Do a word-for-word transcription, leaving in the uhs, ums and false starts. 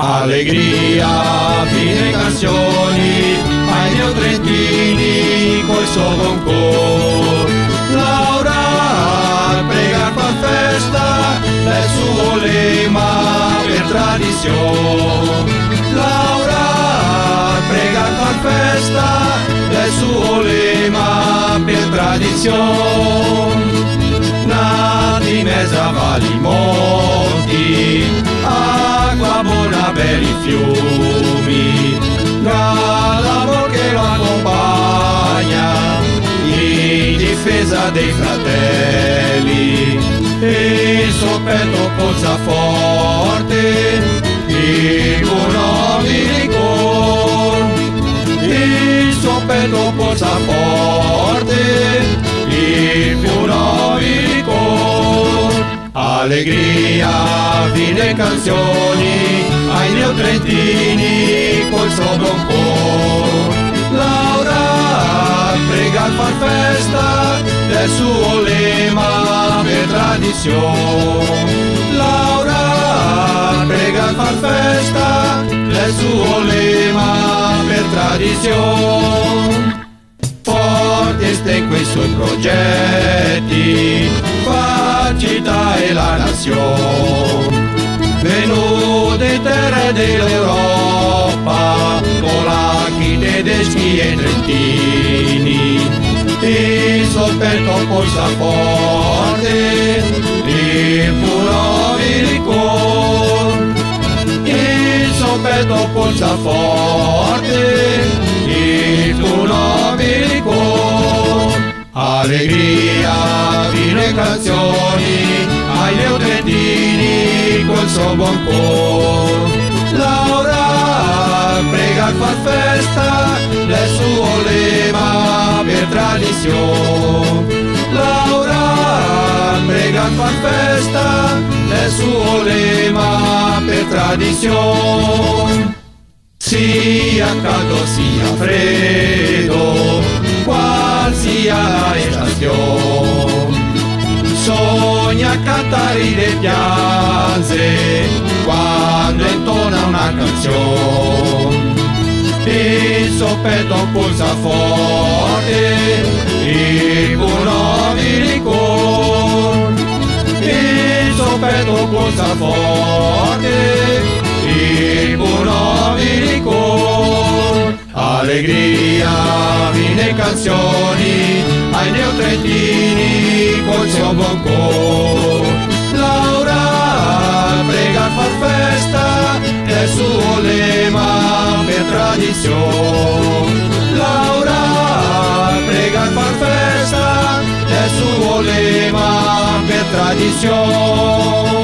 Allegria, fine canzoni, ai neotrentini col suo buon cor. Laura, prega fa festa, del suo lema per tradizione. Laura, prega fa festa, del suo lema per tradizione. Nati mezza vali monti, acqua buona per i fiumi, l'amor che lo accompagna in difesa dei fratelli. Il suo petto polsa forte, il buon nobile cor. Il suo petto polsa forte, il più nobile cor. Allegria, fine canzoni, ai neotrentini col suo buon cor. Laura, prega al far festa, del suo lema per tradizione. Laura, prega al far festa, del suo lema per tradizione. Forti ste quei suoi progetti, facilità e la nazione. Venute terre dell'Europa, polacchi, tedeschi e trentini. Il suo petto polsa forte, il più nobile cor. Il suo petto polsa forte, il più nobile cor. Allegria, fine canzoni, ai neotrentini col suo buon cor. Laura, prega al far festa, del suo lema per tradizione. Laura, prega al far festa, del suo lema per tradizione. Sia caldo sia freddo, qual sia la stazione, sogna cantare le piazze quando intona una canzone. Il suo petto pulsa forte, il buon nobile cor. Il suo petto pulsa forte, il buon nobile cor. Allegria, fine canzoni, ai neotrentini col suo buon cor. Laura, prega al far festa, del suo lema per tradizione. Laura, prega al far festa, del suo lema per tradizione.